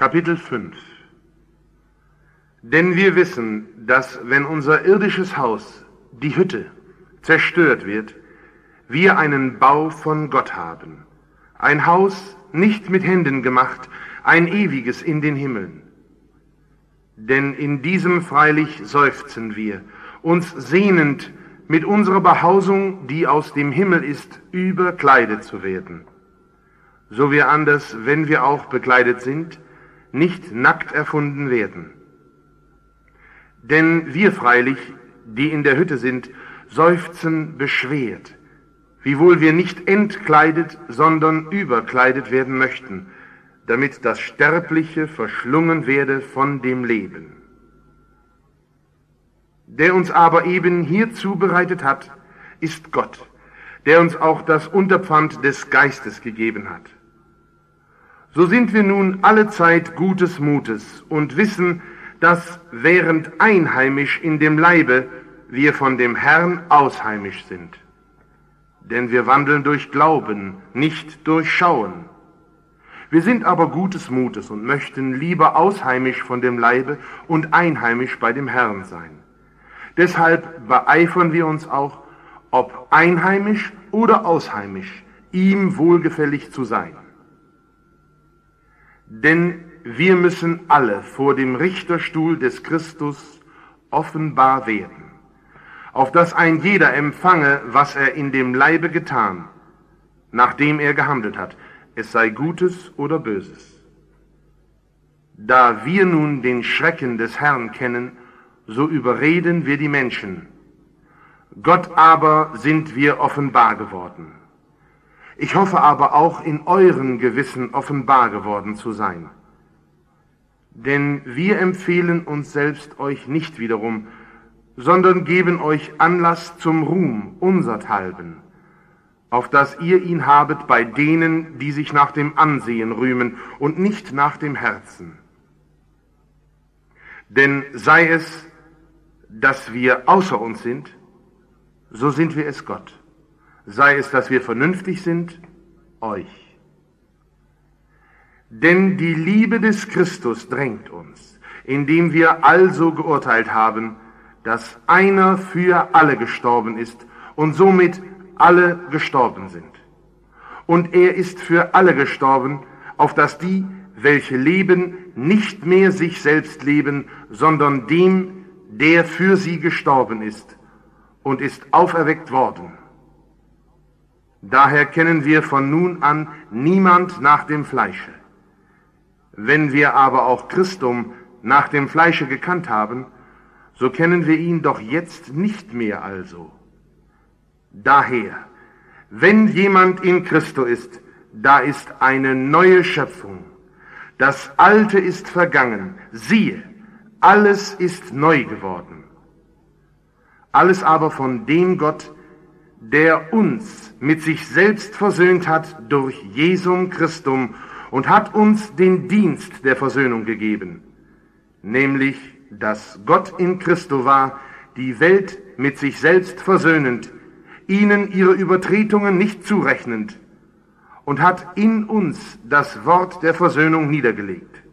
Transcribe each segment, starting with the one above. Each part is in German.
Kapitel 5. Denn wir wissen, dass wenn unser irdisches Haus, die Hütte, zerstört wird, wir einen Bau von Gott haben, ein Haus nicht mit Händen gemacht, ein ewiges in den Himmeln. Denn in diesem freilich seufzen wir, uns sehnend mit unserer Behausung, die aus dem Himmel ist, überkleidet zu werden. So wir anders, wenn wir auch bekleidet sind, nicht nackt erfunden werden. Denn wir freilich, die in der Hütte sind, seufzen beschwert, wiewohl wir nicht entkleidet, sondern überkleidet werden möchten, damit das Sterbliche verschlungen werde von dem Leben. Der uns aber eben hier zubereitet hat, ist Gott, der uns auch das Unterpfand des Geistes gegeben hat. So sind wir nun allezeit gutes Mutes und wissen, dass während einheimisch in dem Leibe wir von dem Herrn ausheimisch sind. Denn wir wandeln durch Glauben, nicht durch Schauen. Wir sind aber gutes Mutes und möchten lieber ausheimisch von dem Leibe und einheimisch bei dem Herrn sein. Deshalb beeifern wir uns auch, ob einheimisch oder ausheimisch, ihm wohlgefällig zu sein. Denn wir müssen alle vor dem Richterstuhl des Christus offenbar werden, auf dass ein jeder empfange, was er in dem Leibe getan, nachdem er gehandelt hat, es sei Gutes oder Böses. Da wir nun den Schrecken des Herrn kennen, so überreden wir die Menschen. Gott aber sind wir offenbar geworden. Ich hoffe aber auch in euren Gewissen offenbar geworden zu sein. Denn wir empfehlen uns selbst euch nicht wiederum, sondern geben euch Anlass zum Ruhm unserthalben, auf dass ihr ihn habet bei denen, die sich nach dem Ansehen rühmen und nicht nach dem Herzen. Denn sei es, dass wir außer uns sind, so sind wir es Gott. Sei es, dass wir vernünftig sind, euch. Denn die Liebe des Christus drängt uns, indem wir also geurteilt haben, dass einer für alle gestorben ist und somit alle gestorben sind. Und er ist für alle gestorben, auf dass die, welche leben, nicht mehr sich selbst leben, sondern dem, der für sie gestorben ist und ist auferweckt worden. Daher kennen wir von nun an niemand nach dem Fleische. Wenn wir aber auch Christum nach dem Fleische gekannt haben, so kennen wir ihn doch jetzt nicht mehr also. Daher, wenn jemand in Christo ist, da ist eine neue Schöpfung. Das Alte ist vergangen, siehe, alles ist neu geworden. Alles aber von dem Gott, der uns mit sich selbst versöhnt hat durch Jesum Christum und hat uns den Dienst der Versöhnung gegeben, nämlich, dass Gott in Christo war, die Welt mit sich selbst versöhnend, ihnen ihre Übertretungen nicht zurechnend, und hat in uns das Wort der Versöhnung niedergelegt.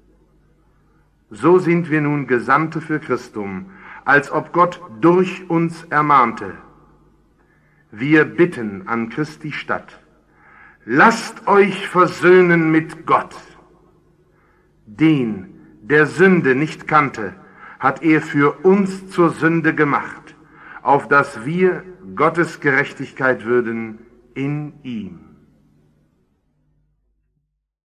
So sind wir nun Gesandte für Christum, als ob Gott durch uns ermahnte. Wir bitten an Christi statt, lasst euch versöhnen mit Gott. Den, der Sünde nicht kannte, hat er für uns zur Sünde gemacht, auf dass wir Gottes Gerechtigkeit würden in ihm.